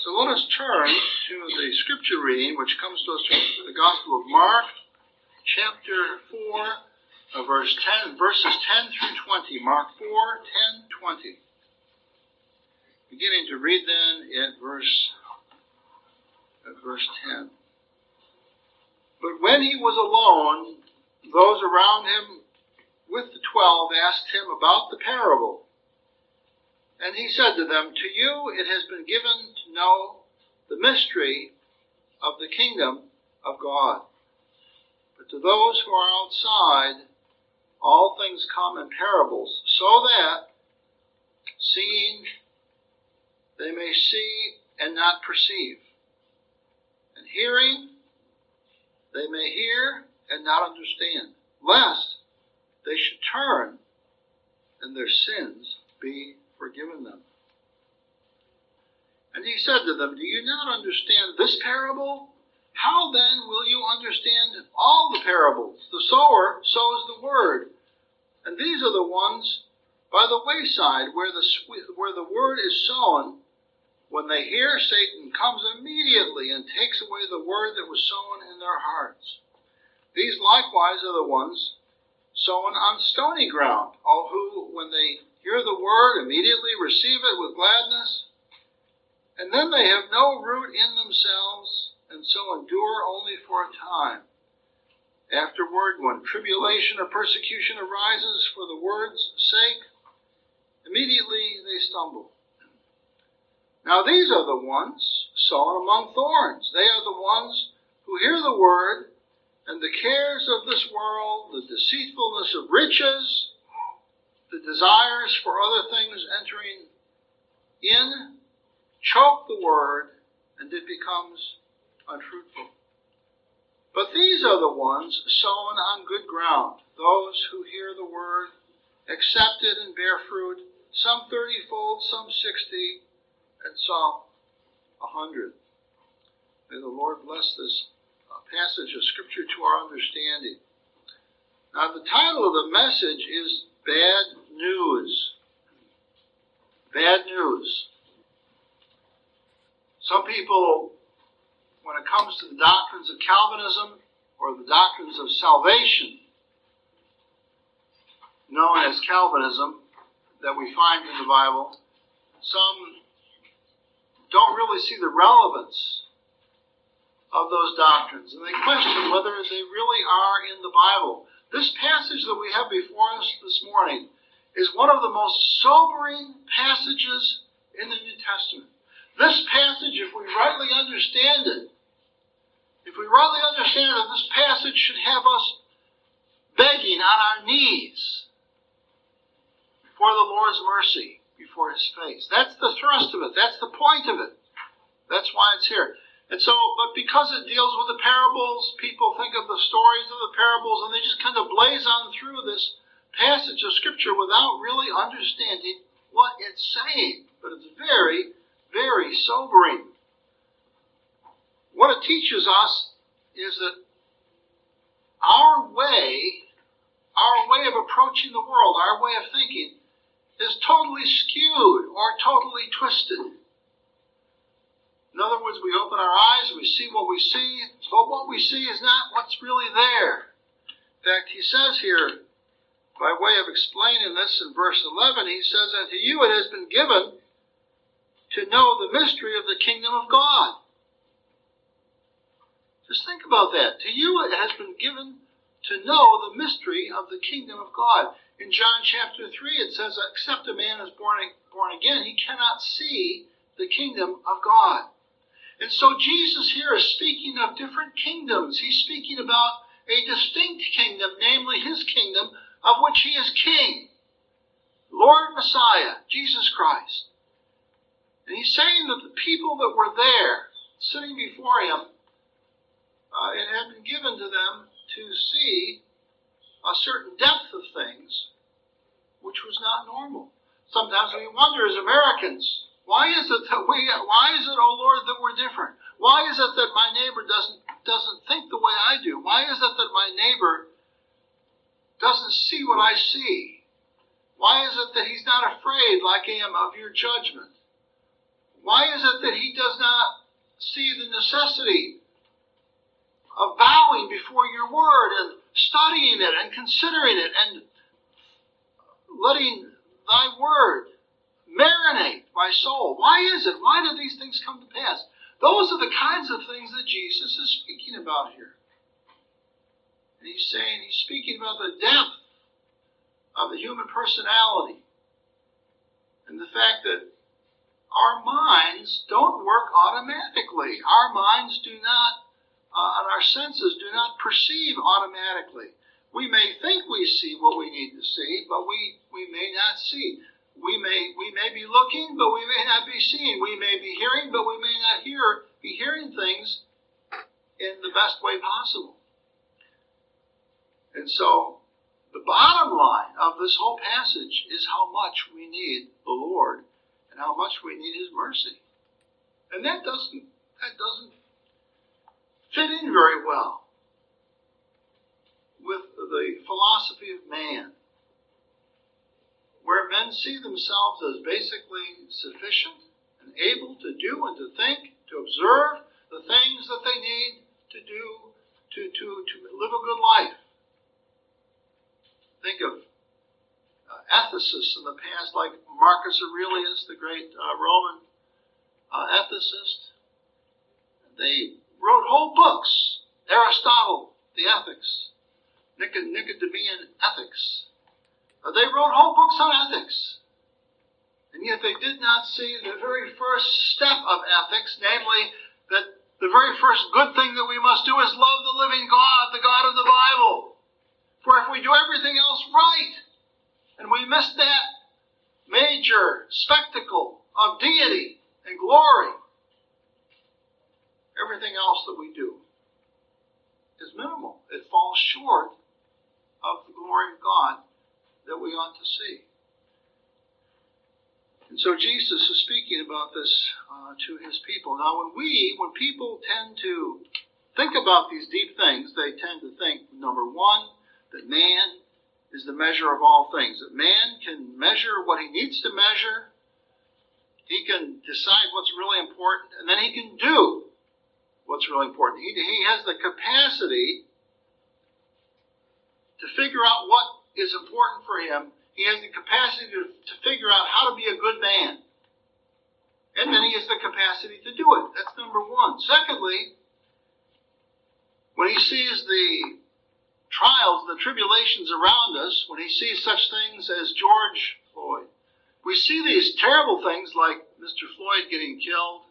So let us turn to the scripture reading, which comes to us from the Gospel of Mark, chapter 4, verses 10 through 20. Mark 4, 10, 20. Beginning to read then at verse 10. But when he was alone, those around him with the 12 asked him about the parable. And he said to them, "To you it has been given to know the mystery of the kingdom of God. But to those who are outside, all things come in parables, so that, seeing, they may see and not perceive, and hearing, they may hear and not understand, lest they should turn and their sins be forgiven them." And he said to them, "Do you not understand this parable? How then will you understand all the parables? The sower sows the word, and these are the ones by the wayside where the word is sown. When they hear, Satan comes immediately and takes away the word that was sown in their hearts. These likewise are the ones sown on stony ground, all who, when they hear the word, immediately receive it with gladness, and then they have no root in themselves, and so endure only for a time. Afterward, when tribulation or persecution arises for the word's sake, immediately they stumble. Now these are the ones sown among thorns. They are the ones who hear the word, and the cares of this world, the deceitfulness of riches, the desires for other things entering in, choke the word, and it becomes unfruitful. But these are the ones sown on good ground, those who hear the word, accept it, and bear fruit, some 30-fold, some 60, and some 100. May the Lord bless this passage of Scripture to our understanding. Now, the title of the message is Bad News. Bad news. Some people, when it comes to the doctrines of Calvinism or the doctrines of salvation, known as Calvinism, that we find in the Bible, some don't really see the relevance of those doctrines, and they question whether they really are in the Bible. This passage that we have before us this morning is one of the most sobering passages in the New Testament. This passage, if we rightly understand it, this passage should have us begging on our knees before the Lord's mercy, before His face. That's the thrust of it. That's the point of it. That's why it's here. And so, but because it deals with the parables, people think of the stories of the parables, and they just kind of blaze on through this passage of Scripture without really understanding what it's saying. But it's very, very sobering. What it teaches us is that our way of approaching the world, our way of thinking, is totally skewed or totally twisted. In other words, we open our eyes, we see what we see, but what we see is not what's really there. In fact, he says here, by way of explaining this in verse 11, he says, "And to you it has been given to know the mystery of the kingdom of God." Just think about that. To you it has been given to know the mystery of the kingdom of God. In John chapter 3, it says, "Except a man is born again, he cannot see the kingdom of God." And so Jesus here is speaking of different kingdoms. He's speaking about a distinct kingdom, namely His kingdom, of which He is King, Lord Messiah, Jesus Christ. And He's saying that the people that were there, sitting before Him, it had been given to them to see a certain depth of things, which was not normal. Sometimes we wonder as Americans, why is it, oh Lord, that we're different? Why is it that my neighbor doesn't think the way I do? Why is it that my neighbor doesn't see what I see? Why is it that he's not afraid like I am of your judgment? Why is it that he does not see the necessity of bowing before your word and studying it and considering it and letting thy word marinate my soul? Why is it? Why do these things come to pass? Those are the kinds of things that Jesus is speaking about here. And he's speaking about the depth of the human personality and the fact that our minds don't work automatically. Our minds do not, and our senses do not perceive automatically. We may think we see what we need to see, but we may not see. We may be looking, but we may not be seeing. We may be hearing, but we may not be hearing things in the best way possible. And so, the bottom line of this whole passage is how much we need the Lord and how much we need His mercy. And that doesn't fit in very well with the philosophy of man, where men see themselves as basically sufficient and able to do and to think, to observe the things that they need to do to live a good life. Think of ethicists in the past, like Marcus Aurelius, the great Roman ethicist. They wrote whole books. Aristotle, the Ethics, Nicodemean Ethics. They wrote whole books on ethics. And yet they did not see the very first step of ethics, namely that the very first good thing that we must do is love the living God, the God of the Bible. For if we do everything else right, and we miss that major spectacle of deity and glory, everything else that we do is minimal. It falls short of the glory of God that we ought to see. And so Jesus is speaking about this to his people. Now, when people tend to think about these deep things, they tend to think, number one, that man is the measure of all things. That man can measure what he needs to measure. He can decide what's really important, and then he can do what's really important. He has the capacity to figure out what is important for him. He has the capacity to figure out how to be a good man. And then he has the capacity to do it. That's number one. Secondly, when he sees the trials, the tribulations around us, when he sees such things as George Floyd, we see these terrible things like Mr. Floyd getting killed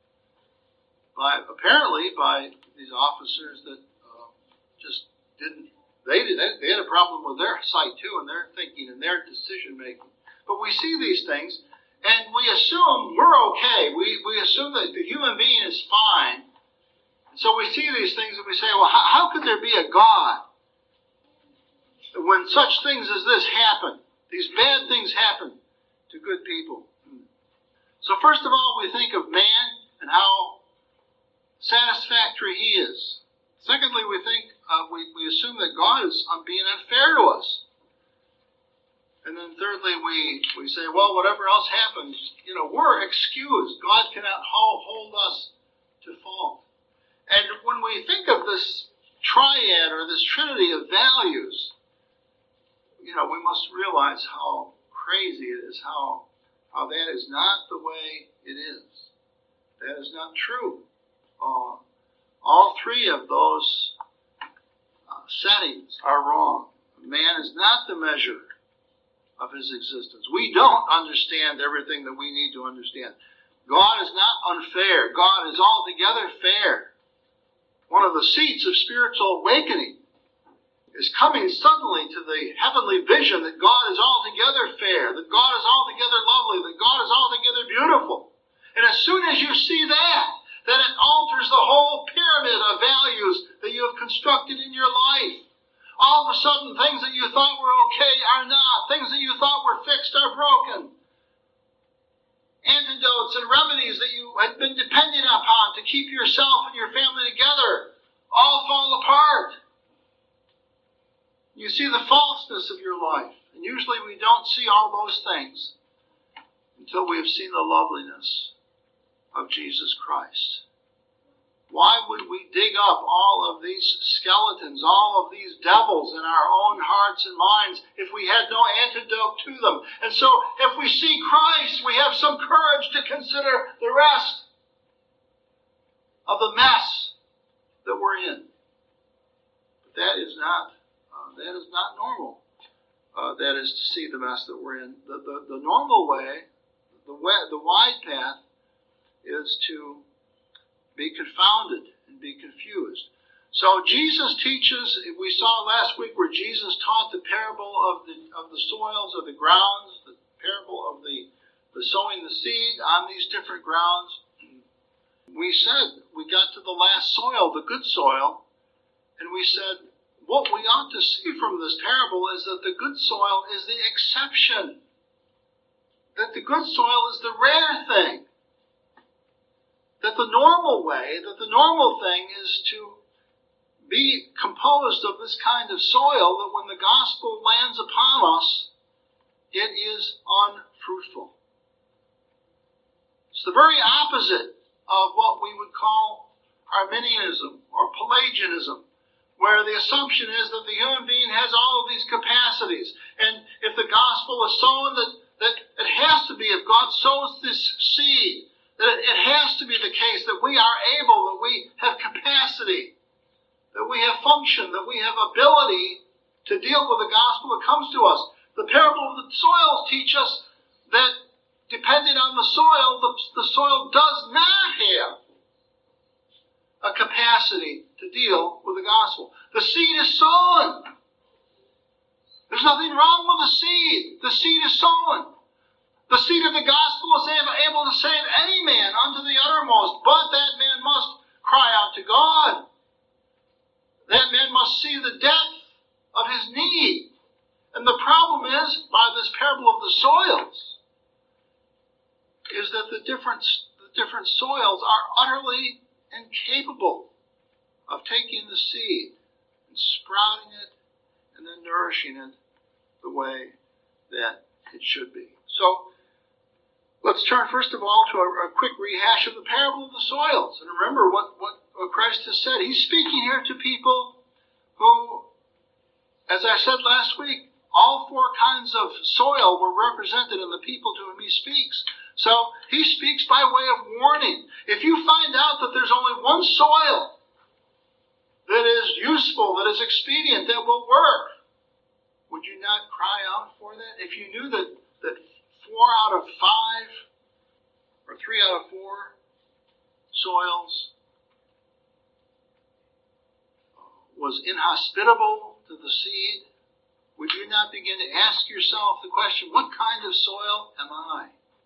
apparently by these officers that just didn't. They had a problem with their sight too, and their thinking and their decision making. But we see these things, and we assume we're okay. We assume that the human being is fine. And so we see these things and we say, well, how could there be a God when such things as this happen? These bad things happen to good people. So first of all, we think of man and how satisfactory he is. Secondly, we think we assume that God is being unfair to us. And then thirdly, we say, well, whatever else happens, we're excused. God cannot hold us to fault. And when we think of this triad or this trinity of values, we must realize how crazy it is, how that is not the way it is. That is not true. All three of those settings are wrong. Man is not the measure of his existence. We don't understand everything that we need to understand. God is not unfair. God is altogether fair. One of the seats of spiritual awakening is coming suddenly to the heavenly vision that God is altogether fair, that God is altogether lovely, that God is altogether beautiful. And as soon as you see that, then it alters the whole pyramid of values that you have constructed in your life. All of a sudden, things that you thought were okay are not. Things that you thought were fixed are broken. Antidotes and remedies that you had been depending upon to keep yourself and your family together all fall apart. You see the falseness of your life. And usually we don't see all those things until we have seen the loveliness of Jesus Christ. Why would we dig up all of these skeletons, all of these devils in our own hearts and minds if we had no antidote to them? And so if we see Christ, we have some courage to consider the rest of the mess that we're in. But that is not normal. That is to see the mess that we're in. The normal way, the wide path, is to be confounded and be confused. So Jesus teaches, we saw last week where Jesus taught the parable of the soils or the grounds, the parable of the sowing the seed on these different grounds. We said, we got to the last soil, the good soil, and we said, what we ought to see from this parable is that the good soil is the exception. That the good soil is the rare thing. That the normal way, that the normal thing is to be composed of this kind of soil that when the gospel lands upon us, it is unfruitful. It's the very opposite of what we would call Arminianism or Pelagianism, where the assumption is that the human being has all of these capacities. And if the gospel is sown, that it has to be, if God sows this seed, that it has to be the case that we are able, that we have capacity, that we have function, that we have ability to deal with the gospel that comes to us. The parable of the soils teach us that depending on the soil, the soil does not have a capacity to deal with the gospel. The seed is sown. There's nothing wrong with the seed. The seed is sown. The seed of the gospel is able to save any man unto the uttermost, but that man must cry out to God. That man must see the depth of his need. And the problem is, by this parable of the soils, is that the different soils are utterly incapable of taking the seed and sprouting it and then nourishing it the way that it should be. So, let's turn first of all to a quick rehash of the parable of the soils. And remember what Christ has said. He's speaking here to people who, as I said last week, all four kinds of soil were represented in the people to whom he speaks. So he speaks by way of warning. If you find out that there's only one soil that is useful, that is expedient, that will work, would you not cry out for that? If you knew that 4 out of 5 or 3 out of 4 soils was inhospitable to the seed, would you not begin to ask yourself the question, what kind of soil am I?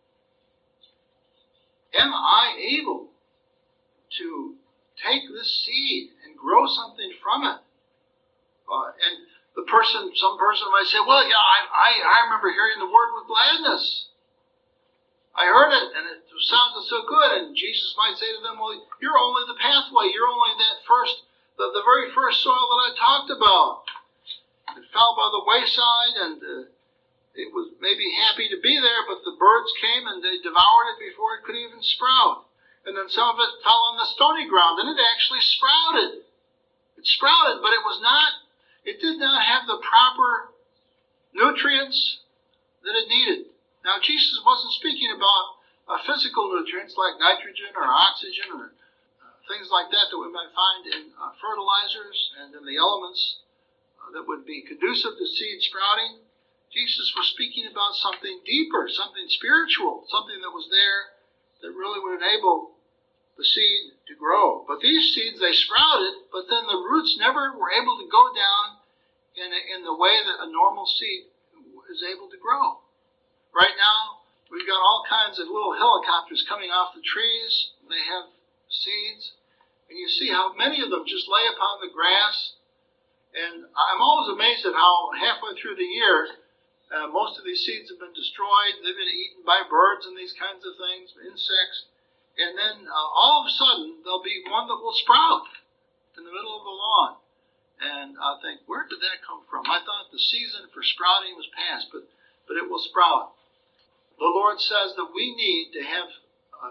Am I able to take this seed and grow something from it? And some person might say, well, yeah, I remember hearing the word with gladness. I heard it, and it sounded so good. And Jesus might say to them, well, you're only the pathway. You're only the very first soil that I talked about. It fell by the wayside, and it was maybe happy to be there, but the birds came and they devoured it before it could even sprout. And then some of it fell on the stony ground, and it actually sprouted. It sprouted, but it did not have the proper nutrients that it needed. Now, Jesus wasn't speaking about physical nutrients like nitrogen or oxygen or things like that we might find in fertilizers and in the elements that would be conducive to seed sprouting. Jesus was speaking about something deeper, something spiritual, something that was there that really would enable the seed to grow. But these seeds, they sprouted, but then the roots never were able to go down in the way that a normal seed is able to grow. Right now, we've got all kinds of little helicopters coming off the trees. They have seeds, and you see how many of them just lay upon the grass. And I'm always amazed at how halfway through the year, most of these seeds have been destroyed. They've been eaten by birds and these kinds of things, insects. And then all of a sudden, there'll be one that will sprout in the middle of the lawn. And I think, where did that come from? I thought the season for sprouting was past, but it will sprout. The Lord says that we need to have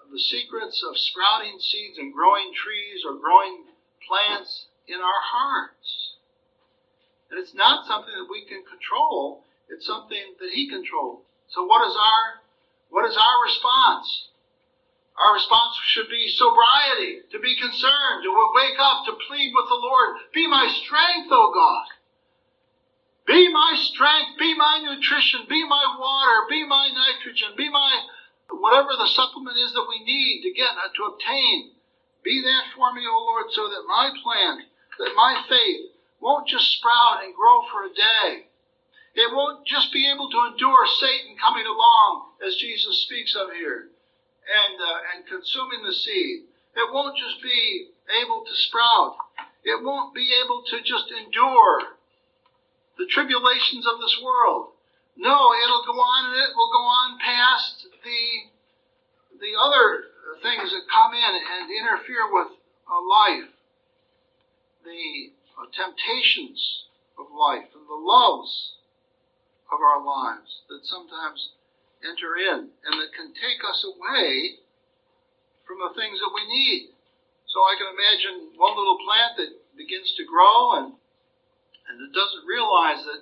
the secrets of sprouting seeds and growing trees or growing plants in our hearts. And it's not something that we can control. It's something that He controls. So what is our response? Our response should be sobriety, to be concerned, to wake up, to plead with the Lord. Be my strength, O God. Be my strength, be my nutrition, be my water, be my nitrogen, be my whatever the supplement is that we need to obtain. Be that for me, O Lord, so that my plant, that my faith won't just sprout and grow for a day. It won't just be able to endure Satan coming along, as Jesus speaks of here, and consuming the seed. It won't just be able to sprout. It won't be able to just endure the tribulations of this world. No, it'll go on, and it will go on past the other things that come in and interfere with life, the temptations of life and the loves of our lives that sometimes enter in and that can take us away from the things that we need. So I can imagine one little plant that begins to grow and it doesn't realize that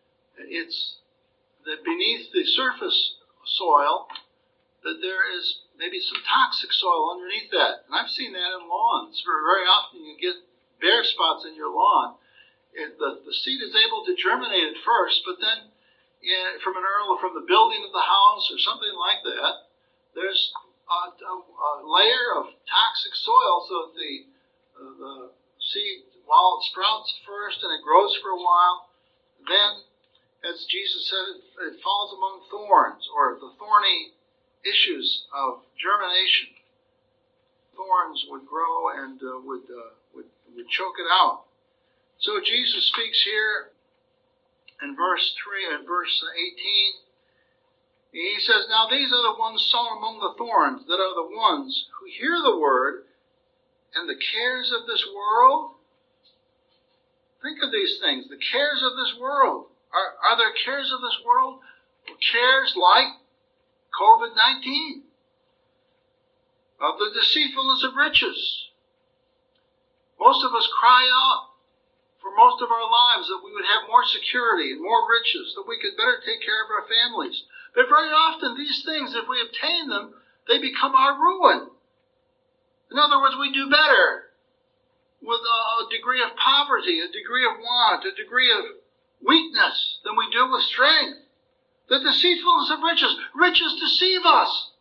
that beneath the surface soil that there is maybe some toxic soil underneath that. And I've seen that in lawns. Very often you get bare spots in your lawn. The seed is able to germinate at first, but then from the building of the house or something like that, there's a layer of toxic soil, so that the seed, while it sprouts first and it grows for a while, then, as Jesus said, it falls among thorns, or the thorny issues of germination. Thorns would grow and would choke it out. So Jesus speaks here in verse 3 and verse 18. He says, "Now these are the ones sown among the thorns, that are the ones who hear the word, and the cares of this world." Think of these things, the cares of this world. Are there cares of this world? Cares like COVID-19, of the deceitfulness of riches. Most of us cry out for most of our lives that we would have more security and more riches, that we could better take care of our families. But very often these things, if we obtain them, they become our ruin. In other words, we do better with a degree of poverty, a degree of want, a degree of weakness than we do with strength. The deceitfulness of riches. Riches deceive us.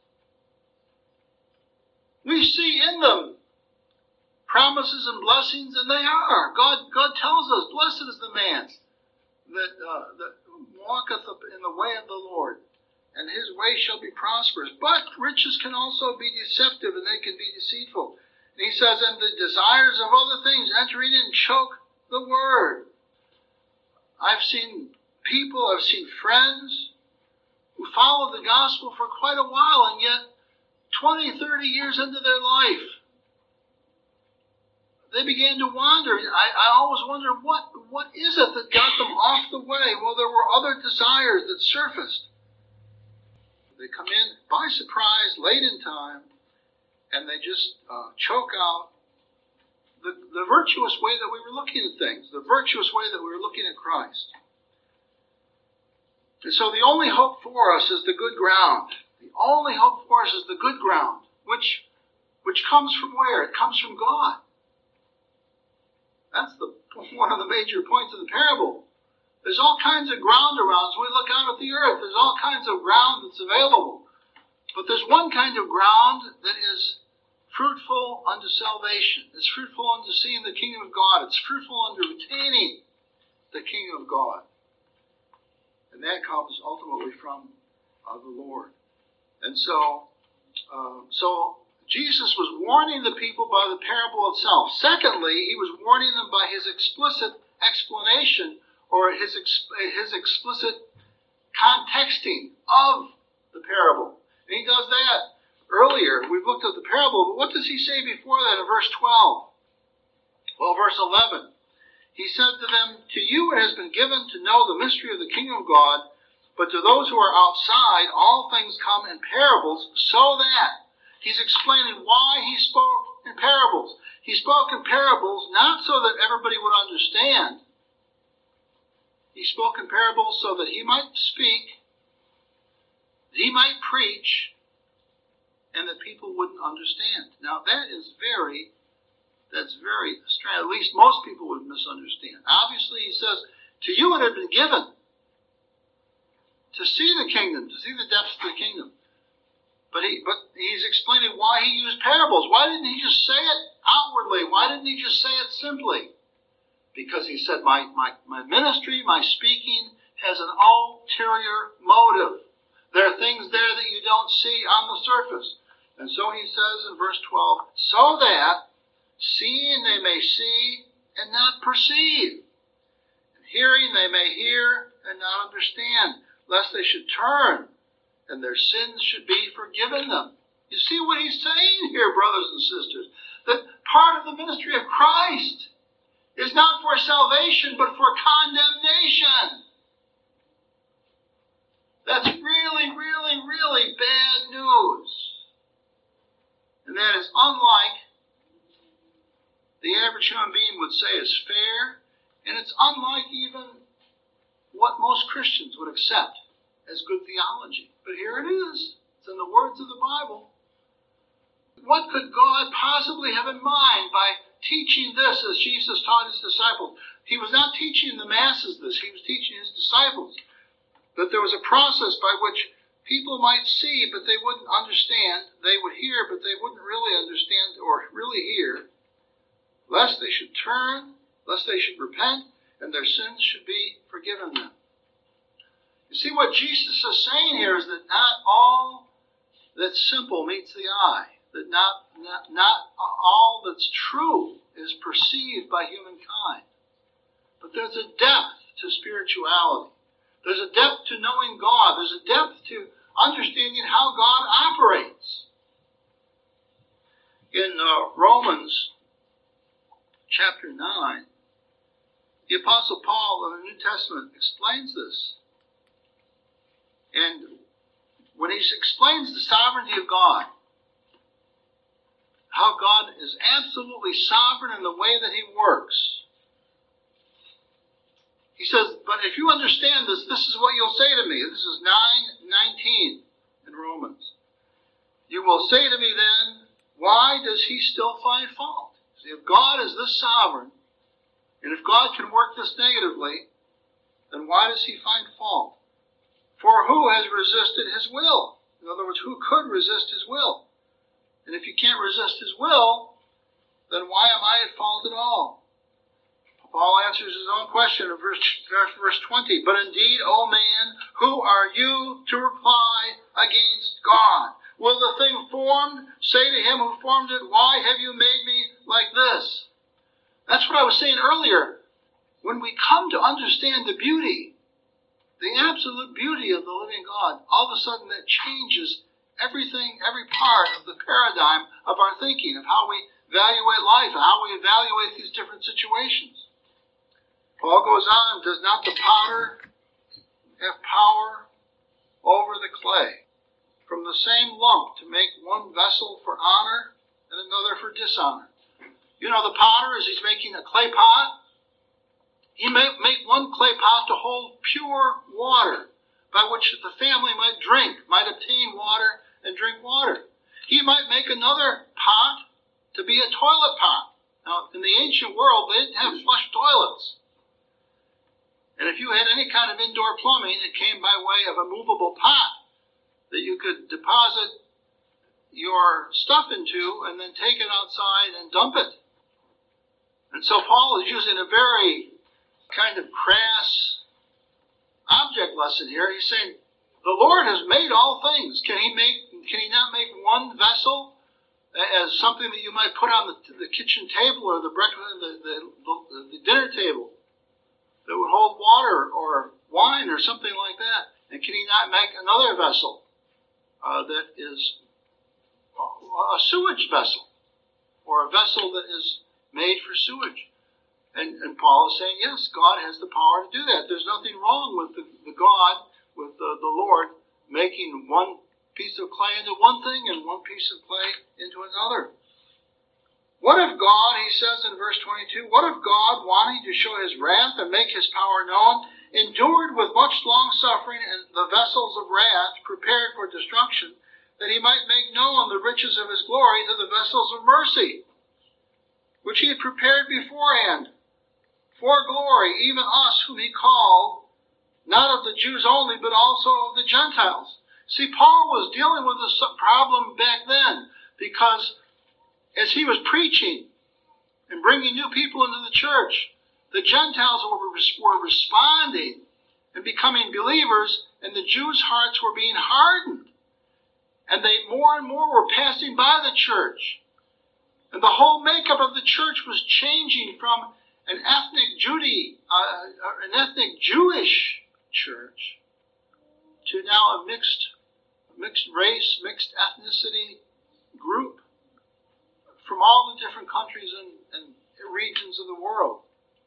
We see in them promises and blessings, and they are. God tells us, "Blessed is the man that walketh in the way of the Lord, and his way shall be prosperous." But riches can also be deceptive, and they can be deceitful. And he says, "And the desires of other things entering in choke the word." I've seen friends who followed the gospel for quite a while, and yet 20, 30 years into their life, they began to wander. I always wonder, what is it that got them off the way? Well, there were other desires that surfaced. They come in by surprise, late in time, and they just choke out the virtuous way that we were looking at things, the virtuous way that we were looking at Christ. And so the only hope for us is the good ground. The only hope for us is the good ground, which comes from where? It comes from God. That's one of the major points of the parable. There's all kinds of ground around. As we look out at the earth, there's all kinds of ground that's available. But there's one kind of ground that is fruitful unto salvation. It's fruitful unto seeing the kingdom of God. It's fruitful unto retaining the kingdom of God. And that comes ultimately from the Lord. And so Jesus was warning the people by the parable itself. Secondly, he was warning them by his explicit explanation, or his explicit contexting of the parable. And he does that earlier. We've looked at the parable, but what does he say before that in verse 12? Well, verse 11. He said to them, "To you it has been given to know the mystery of the kingdom of God, but to those who are outside all things come in parables, so that He's explaining why he spoke in parables. He spoke in parables not so that everybody would understand. He spoke in parables so that he might speak, that he might preach, and that people wouldn't understand. Now that's very strange. At least most people would misunderstand. Obviously, he says, to you it had been given to see the kingdom, to see the depths of the kingdom. But he's explaining why he used parables. Why didn't he just say it outwardly? Why didn't he just say it simply? Because he said, my ministry, my speaking has an ulterior motive. There are things there that you don't see on the surface. And so he says in verse 12, so that seeing they may see and not perceive, and hearing they may hear and not understand, lest they should turn and their sins should be forgiven them. You see what he's saying here, brothers and sisters? That part of the ministry of Christ is not for salvation, but for condemnation. That's really, really, really bad news. And that is unlike the average human being would say is fair, and it's unlike even what most Christians would accept as good theology. But here it is. It's in the words of the Bible. What could God possibly have in mind by teaching this as Jesus taught his disciples? He was not teaching the masses this. He was teaching his disciples that there was a process by which people might see, but they wouldn't understand. They would hear, but they wouldn't really understand or really hear, lest they should turn, lest they should repent, and their sins should be forgiven them. You see, what Jesus is saying here is that not all that's simple meets the eye, that not all that's true is perceived by humankind. But there's a depth to spirituality. There's a depth to knowing God. There's a depth to understanding how God operates. In Romans chapter 9, the Apostle Paul in the New Testament explains this. And when he explains the sovereignty of God, how God is absolutely sovereign in the way that he works, he says, but if you understand this, this is what you'll say to me. This is 9:19 in Romans. You will say to me then, why does he still find fault? See, if God is this sovereign, and if God can work this negatively, then why does he find fault? For who has resisted his will? In other words, who could resist his will? And if you can't resist his will, then why am I at fault at all? Paul answers his own question in verse 20. But indeed, O man, who are you to reply against God? Will the thing formed say to him who formed it, why have you made me like this? That's what I was saying earlier. When we come to understand the beauty, the absolute beauty of the living God, all of a sudden that changes everything, every part of the paradigm of our thinking, of how we evaluate life, and how we evaluate these different situations. Paul goes on, does not the potter have power over the clay, from the same lump to make one vessel for honor and another for dishonor? You know, the potter, as he's making a clay pot, he may make one clay pot to hold pure water, by which the family might drink, might obtain water and drink water. He might make another pot to be a toilet pot. Now, in the ancient world, they didn't have flush toilets. And if you had any kind of indoor plumbing, it came by way of a movable pot that you could deposit your stuff into and then take it outside and dump it. And so Paul is using a very kind of crass object lesson here. He's saying, the Lord has made all things. Can he not make one vessel as something that you might put on the kitchen table or the breakfast, the dinner table that would hold water or wine or something like that? And can he not make another vessel that is a sewage vessel, or a vessel that is made for sewage? And Paul is saying, yes, God has the power to do that. There's nothing wrong with the God, with the Lord, making one piece of clay into one thing and one piece of clay into another. What if God, he says in verse 22, what if God, wanting to show his wrath and make his power known, endured with much long-suffering and the vessels of wrath prepared for destruction, that he might make known the riches of his glory to the vessels of mercy, which he had prepared beforehand, for glory, even us whom he called, not of the Jews only, but also of the Gentiles. See, Paul was dealing with this problem back then, because as he was preaching and bringing new people into the church, the Gentiles were responding and becoming believers, and the Jews' hearts were being hardened. And they more and more were passing by the church. And the whole makeup of the church was changing from an ethnic Jewish church to now a mixed race, mixed ethnicity group from all the different countries and regions of the world.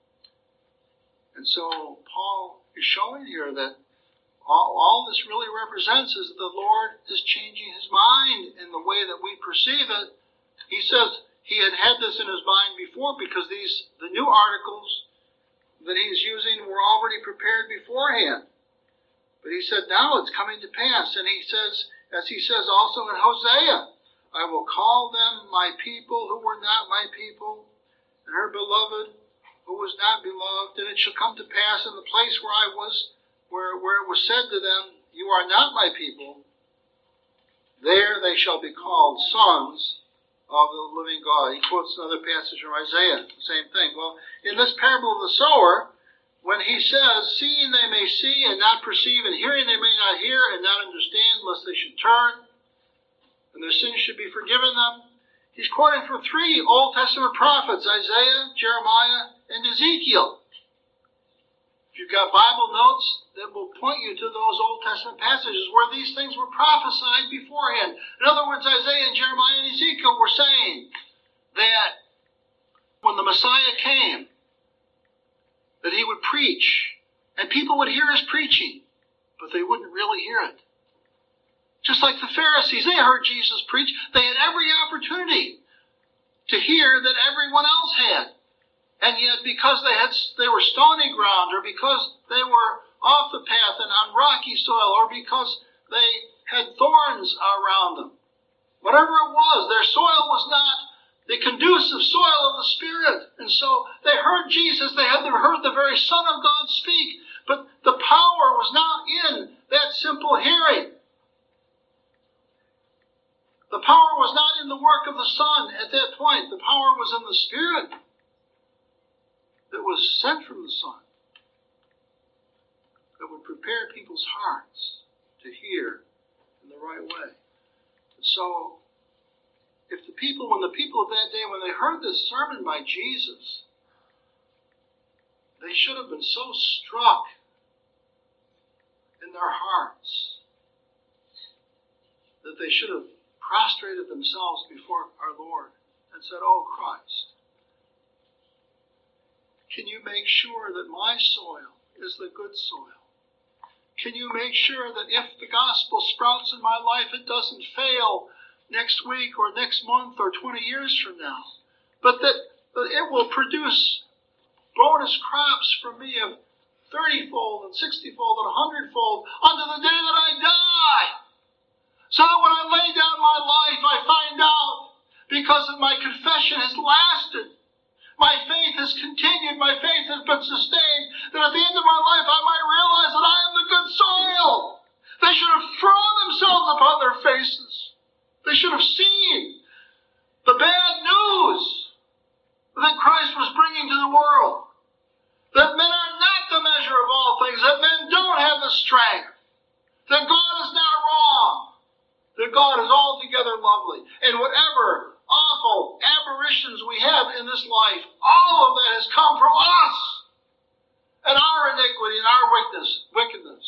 And so Paul is showing here that all this really represents is that the Lord is changing his mind in the way that we perceive it. He says he had this in his mind before, because the new articles that he's using were already prepared beforehand. But he said now it's coming to pass. And he says, as he says also in Hosea, I will call them my people who were not my people, and her beloved who was not beloved. And it shall come to pass in the place where I was, where it was said to them, you are not my people, there they shall be called sons of the living God. He quotes another passage from Isaiah, the same thing. Well, in this parable of the sower, when he says, seeing they may see and not perceive, and hearing they may not hear and not understand, lest they should turn, and their sins should be forgiven them, he's quoting from 3 Old Testament prophets, Isaiah, Jeremiah, and Ezekiel. If you've got Bible notes, that will point you to those Old Testament passages where these things were prophesied beforehand. In other words, Isaiah and Jeremiah and Ezekiel were saying that when the Messiah came, that he would preach, and people would hear his preaching, but they wouldn't really hear it. Just like the Pharisees, they heard Jesus preach. They had every opportunity to hear that everyone else had. And yet, because they were stony ground, or because they were off the path and on rocky soil, or because they had thorns around them, whatever it was, their soil was not the conducive soil of the Spirit. And so they heard Jesus, they had heard the very Son of God speak, but the power was not in that simple hearing. The power was not in the work of the Son at that point. The power was in the Spirit that was sent from the Son, that would prepare people's hearts to hear in the right way. And so, when the people of that day, when they heard this sermon by Jesus, they should have been so struck in their hearts that they should have prostrated themselves before our Lord and said, oh Christ, can you make sure that my soil is the good soil? Can you make sure that if the gospel sprouts in my life, it doesn't fail next week or next month or 20 years from now, but that it will produce bonus crops for me of 30-fold and 60-fold and 100-fold unto the day that I die? So that when I lay down my life, I find out, because of my confession has lasted, my faith has continued, my faith has been sustained, that at the end of my life I might realize that I am the good soil. They should have thrown themselves upon their faces. They should have seen the bad news that Christ was bringing to the world. That men are not the measure of all things, that men don't have the strength, that God is not wrong, that God is altogether lovely. And whatever awful aberrations we have in this life, all of that has come from us and our iniquity and our wickedness.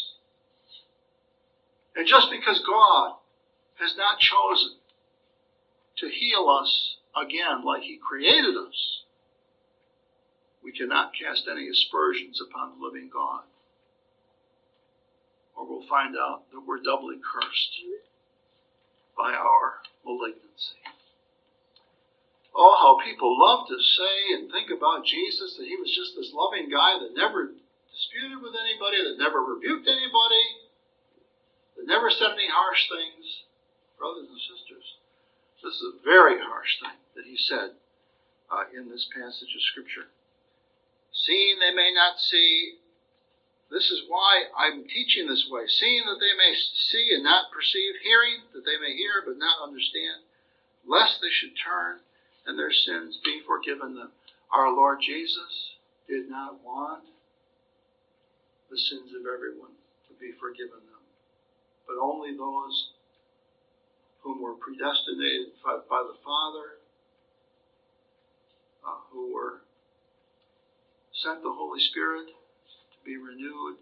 And just because God has not chosen to heal us again like he created us, we cannot cast any aspersions upon the living God, or we'll find out that we're doubly cursed. by our malignancy. Oh, how people love to say and think about Jesus, that he was just this loving guy that never disputed with anybody, that never rebuked anybody, that never said any harsh things. Brothers and sisters, this is a very harsh thing that he said in this passage of Scripture. Seeing they may not see. This is why I'm teaching this way. Seeing that they may see and not perceive. Hearing that they may hear but not understand. Lest they should turn and their sins be forgiven them. Our Lord Jesus did not want the sins of everyone to be forgiven them, but only those whom were predestinated by the Father, who were sent the Holy Spirit to be renewed,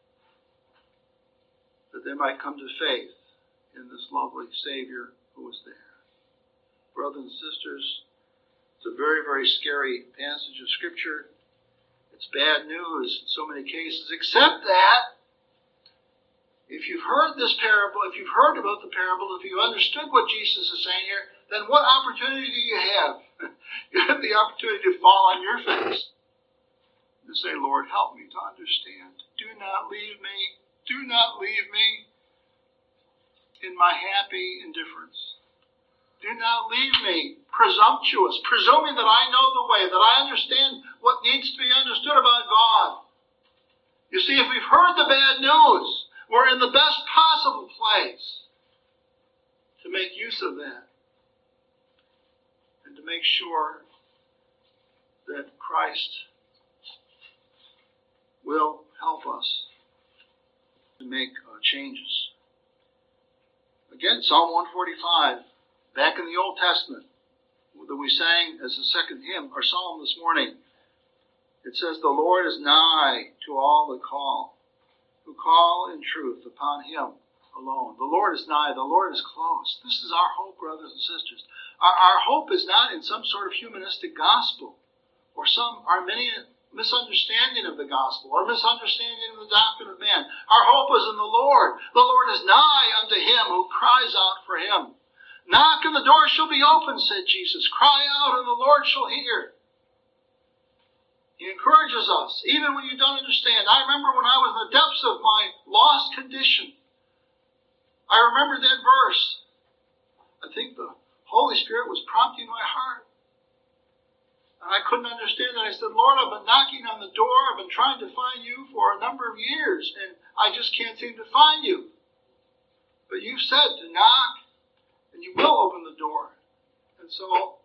that they might come to faith in this lovely Savior who was there. Brothers and sisters, it's a very, very scary passage of Scripture. It's bad news in so many cases, except that if you've heard this parable, if you've heard about the parable, if you understood what Jesus is saying here, then what opportunity do you have? You have the opportunity to fall on your face and say, Lord, help me to understand. Do not leave me. Do not leave me in my happy indifference. Do not leave me presumptuous, presuming that I know the way, that I understand what needs to be understood about God. You see, if we've heard the bad news, we're in the best possible place to make use of that and to make sure that Christ will help us to make changes. Again, Psalm 145. Back in the Old Testament, that we sang as the second hymn or psalm this morning, it says, the Lord is nigh to all that call, who call in truth upon him alone. The Lord is nigh, the Lord is close. This is our hope, brothers and sisters. Our hope is not in some sort of humanistic gospel or some Arminian misunderstanding of the gospel or misunderstanding of the doctrine of man. Our hope is in the Lord. The Lord is nigh unto him who cries out for him. Knock and the door shall be opened, said Jesus. Cry out and the Lord shall hear. He encourages us, even when you don't understand. I remember when I was in the depths of my lost condition. I remember that verse. I think the Holy Spirit was prompting my heart. And I couldn't understand it. I said, Lord, I've been knocking on the door. I've been trying to find you for a number of years, and I just can't seem to find you. But you said to knock, and you will open the door. And so,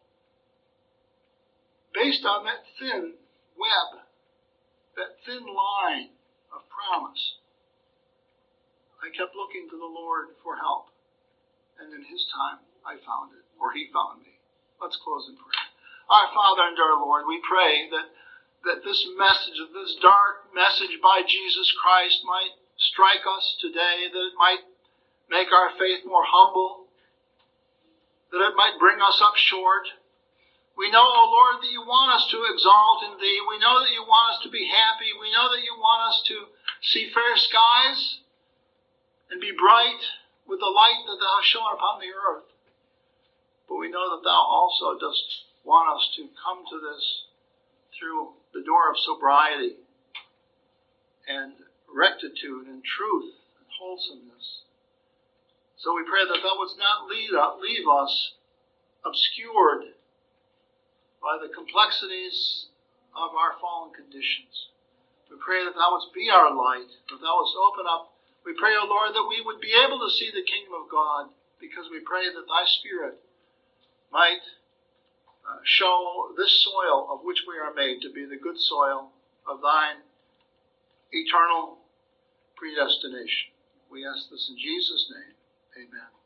based on that thin web, that thin line of promise, I kept looking to the Lord for help. And in his time, I found it, or he found me. Let's close in prayer. Our Father and our Lord, we pray that this message, this dark message by Jesus Christ might strike us today, that it might make our faith more humble, that it might bring us up short. We know, O Lord, that you want us to exalt in thee. We know that you want us to be happy. We know that you want us to see fair skies and be bright with the light that thou hast shone upon the earth. But we know that thou also dost want us to come to this through the door of sobriety and rectitude and truth and wholesomeness. So we pray that thou wouldst not leave us obscured by the complexities of our fallen conditions. We pray that thou wouldst be our light, that thou wouldst open up. We pray, O Lord, that we would be able to see the kingdom of God, because we pray that thy Spirit might show this soil of which we are made to be the good soil of thine eternal predestination. We ask this in Jesus' name. Amen.